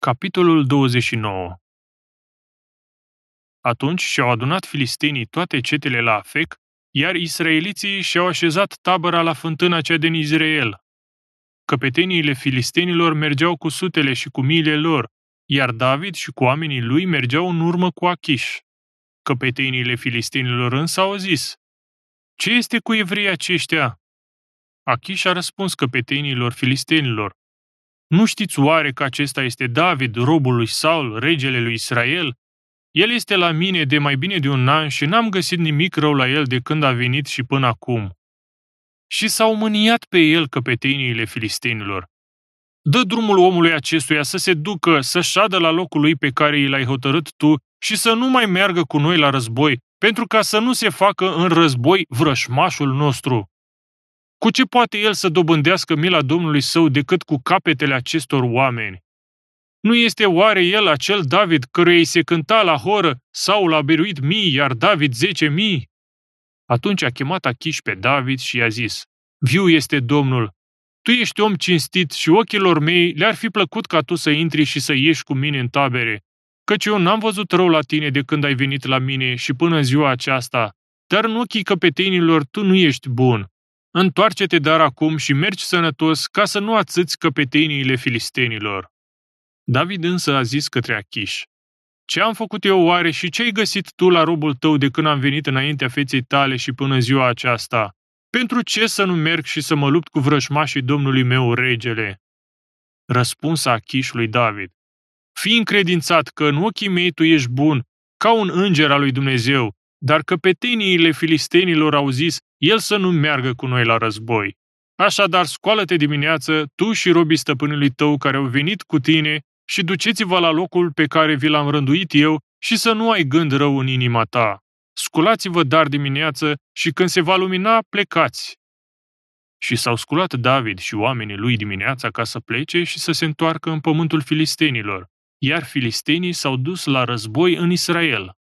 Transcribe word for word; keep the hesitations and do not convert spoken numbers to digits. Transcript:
Capitolul douăzeci și nouă. Atunci și-au adunat filistenii toate cetele la Afec, iar israeliții și-au așezat tabăra la fântâna cea din Izrael. Căpeteniile filistenilor mergeau cu sutele și cu miile lor, iar David și cu oamenii lui mergeau în urmă cu Achiș. Căpeteniile filistenilor însă au zis: "Ce este cu evreii aceștia?" Achiș a răspuns căpetenilor filistenilor: "Nu știți oare că acesta este David, robul lui Saul, regele lui Israel? El este la mine de mai bine de un an și n-am găsit nimic rău la el de când a venit și până acum." Și s-au mâniat pe el căpeteniile filistenilor. "Dă drumul omului acestuia să se ducă, să șadă la locul lui pe care i l-ai hotărât tu și să nu mai meargă cu noi la război, pentru ca să nu se facă în război vrășmașul nostru. Cu ce poate el să dobândească mila Domnului său decât cu capetele acestor oameni? Nu este oare el acel David căruia îi se cânta la horă, Saul a biruit mii, iar David zece mii?" Atunci a chemat Achiș pe David și i-a zis: "Viu este Domnul, tu ești om cinstit și ochilor mei le-ar fi plăcut ca tu să intri și să ieși cu mine în tabere, căci eu n-am văzut rău la tine de când ai venit la mine și până în ziua aceasta, dar în ochii căpetenilor tu nu ești bun. Întoarce-te dar acum și mergi sănătos ca să nu atâți căpeteniile filistenilor." David însă a zis către Achiș: "Ce am făcut eu oare și ce ai găsit tu la robul tău de când am venit înaintea feței tale și până ziua aceasta? Pentru ce să nu merg și să mă lupt cu vrășmașii domnului meu, regele?" Răspunsa Achiș lui David: "Fii încredințat că în ochii mei tu ești bun, ca un înger al lui Dumnezeu, dar căpeteniile filistenilor au zis, el să nu meargă cu noi la război. Așadar, scoală-te dimineață, tu și robii stăpânului tău care au venit cu tine, și duceți-vă la locul pe care vi l-am rânduit eu și să nu ai gând rău în inima ta. Sculați-vă dar dimineață și când se va lumina, plecați." Și s-au sculat David și oamenii lui dimineața ca să plece și să se întoarcă în pământul filistenilor, iar filistenii s-au dus la război în Israel.